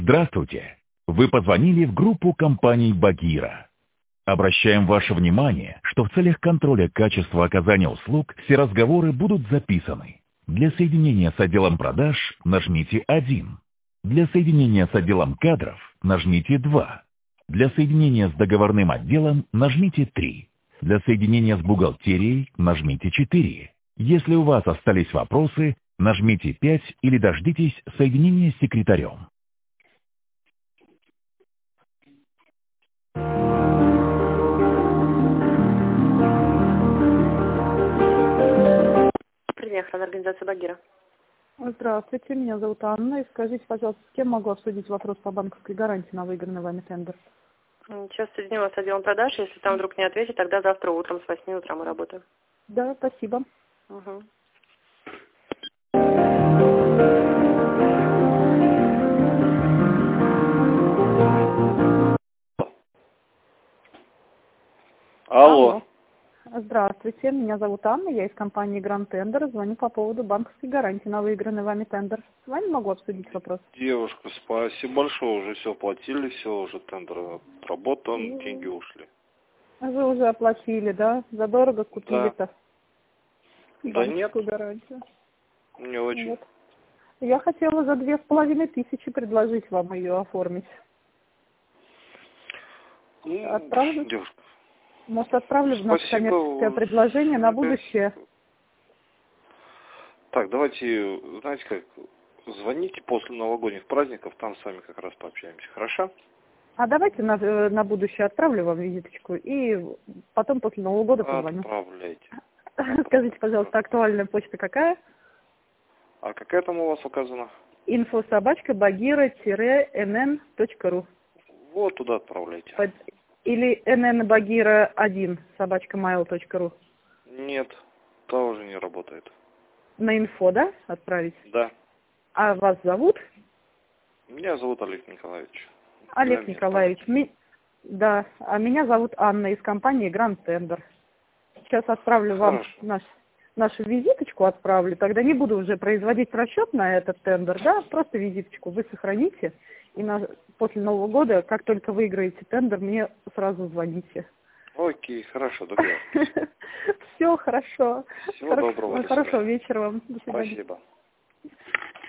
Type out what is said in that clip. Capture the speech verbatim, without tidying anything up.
Здравствуйте! Вы позвонили в группу компаний «Багира». Обращаем ваше внимание, что в целях контроля качества оказания услуг все разговоры будут записаны. Для соединения с отделом продаж нажмите один. Для соединения с отделом кадров нажмите два. Для соединения с договорным отделом нажмите три. Для соединения с бухгалтерией нажмите четыре. Если у вас остались вопросы, нажмите пять или дождитесь соединения с секретарем. Охрана организации «Багира». Здравствуйте, меня зовут Анна. И скажите, пожалуйста, с кем могу обсудить вопрос по банковской гарантии на выигранный вами тендер? Сейчас соединю вас с отделом продаж. Если там вдруг не ответит, тогда завтра утром с восьми утра мы работаем. Да, спасибо. Угу. Алло. Алло. Здравствуйте, меня зовут Анна, я из компании Grand Tender, звоню по поводу банковской гарантии на выигранный вами тендер. С вами могу обсудить вопрос? Девушка, спасибо большое, уже все оплатили, все, уже тендер отработан, деньги ушли. Вы уже оплатили, да? Задорого купили-то? Да нет, гарантию. не очень. Нет. Я хотела за две с половиной тысячи предложить вам ее оформить. Ну, Отправлю? девушка. Может, отправлю в наше Спасибо. коммерческое предложение на будущее? Так, давайте, знаете как, звоните после новогодних праздников, там с вами как раз пообщаемся, хорошо? А давайте на, на будущее отправлю вам визиточку и потом после Нового года позвоню. Отправляйте. Скажите, пожалуйста, актуальная почта какая? А какая там у вас указана? инфо собачка багира эн эн точка ру. Вот туда отправляйте. Под... Или эн эн багира один собачка mail точка ру. Нет, та уже не работает. На инфо, да, отправить? Да. А вас зовут? Меня зовут Олег Николаевич. Олег Николаевич. Ми... Да, а меня зовут Анна из компании Grand Tender. Сейчас отправлю вам наш, нашу визиточку, отправлю. Тогда не буду уже производить расчет на этот тендер, да, просто визиточку вы сохраните. И на, после Нового года, как только выиграете тендер, мне сразу звоните. Окей, хорошо, договорились. Все хорошо. Всего доброго. Хорошего вечера вам. До свидания. Спасибо.